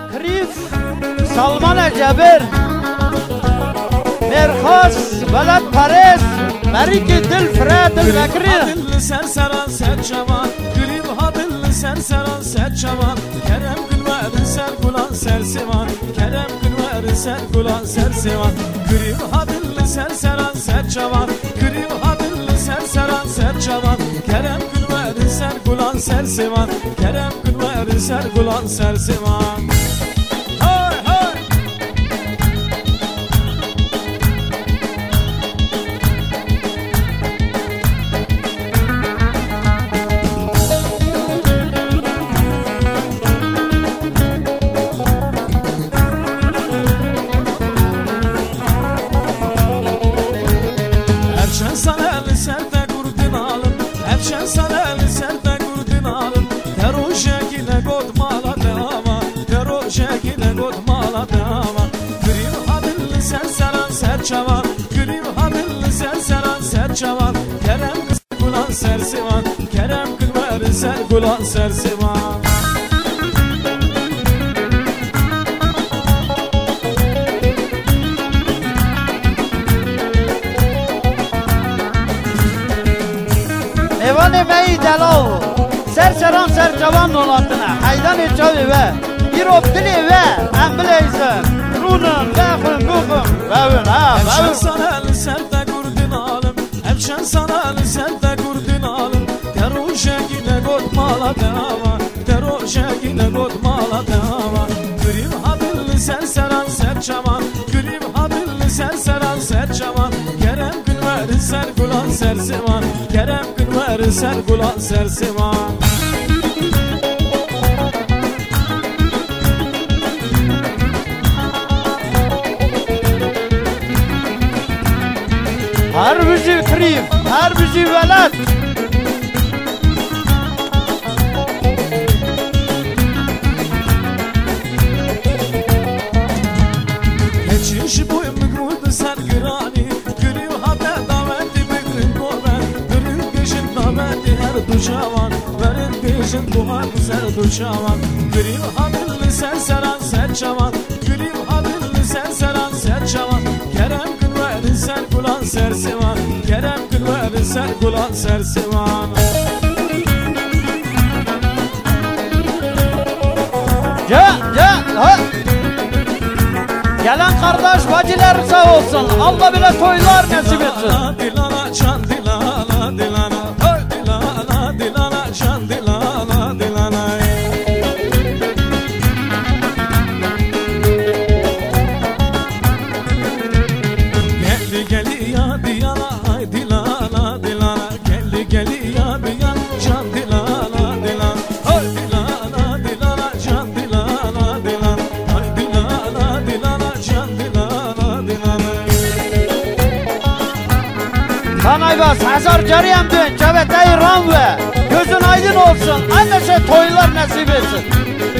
Krif Salman Ecebir Merkaz Veled Paris Meriki Dil Fred Dil Bekri Dilli serseran serçavan Grib hadilli serseran serçavan Kerem gülverin serkulan sersivan Kerem gülverin serkulan sersivan Grib hadilli serseran serçavan Grib hadilli serseran serçavan Kerem gülverin serkulan sersivan Kerem gülverin serkulan sersivan serçavan Gülüm hadilli serseran serçavan Kerem serkulan sersivan Kerem gülverin serkulan sersivan Evan emeği delav Serseran serçavan olatına Haydan eçavi ve Bir optili ve Embileyzim Runun, lafın, bukun Vevun, ha, vevun Hemşen sana el serde gurdin alım Hemşen sana el serde gurdin alım Deruşekine godmala deva Deruşekine godmala deva Gülüm hadilli serseran serçavan Gülüm hadilli serseran serçavan Kerem gülverin serkulan sersivan Kerem gülverin serkulan sersivan Harbici Krif, Harbici Veled Geçiş boyum mıgrud sergirani Gülüm hada daveti bekrin boben Gülüm peşin daveti her duşavan Verin peşin buhar ser duşavan Gülüm hadilli serseran serçavan Gülüm hadilli serseran serçavan Kerem gülverin serkulan sersivan Kerem gülverin serkulan sersivan Ha. Gelen kardeş bacılar sağ olsun Allah bile toylar nasip etsin Dilala can dilala dilala Dilala dilala can dilala dilala Geldi geli ya diyala hay dilala dilala Geldi geli ya diyan can dilala dilala Hay dilala dilala can dilala dilala Hay dilala dilala can dilala dilala Kanaybaz Hazar Cariyem dön Cebet Eyran ve Gözün aydın olsun Anneşe toylar nasip etsin